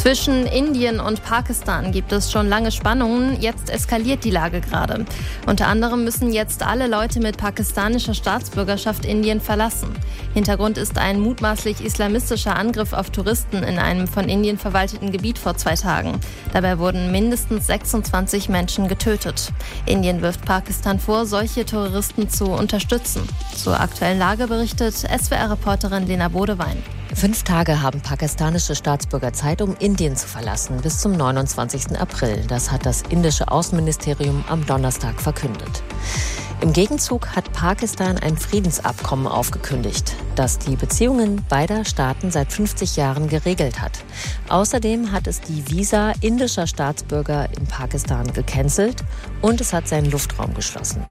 Zwischen Indien und Pakistan gibt es schon lange Spannungen. Jetzt eskaliert die Lage gerade. Unter anderem müssen jetzt alle Leute mit pakistanischer Staatsbürgerschaft Indien verlassen. Hintergrund ist ein mutmaßlich islamistischer Angriff auf Touristen in einem von Indien verwalteten Gebiet vor 2 Tagen. Dabei wurden mindestens 26 Menschen getötet. Indien wirft Pakistan vor, solche Terroristen zu unterstützen. Zur aktuellen Lage berichtet SWR-Reporterin Lena Bodewein. 5 Tage haben pakistanische Staatsbürger Zeit, um Indien zu verlassen, bis zum 29. April. Das hat das indische Außenministerium am Donnerstag verkündet. Im Gegenzug hat Pakistan ein Friedensabkommen aufgekündigt, das die Beziehungen beider Staaten seit 50 Jahren geregelt hat. Außerdem hat es die Visa indischer Staatsbürger in Pakistan gecancelt und es hat seinen Luftraum geschlossen.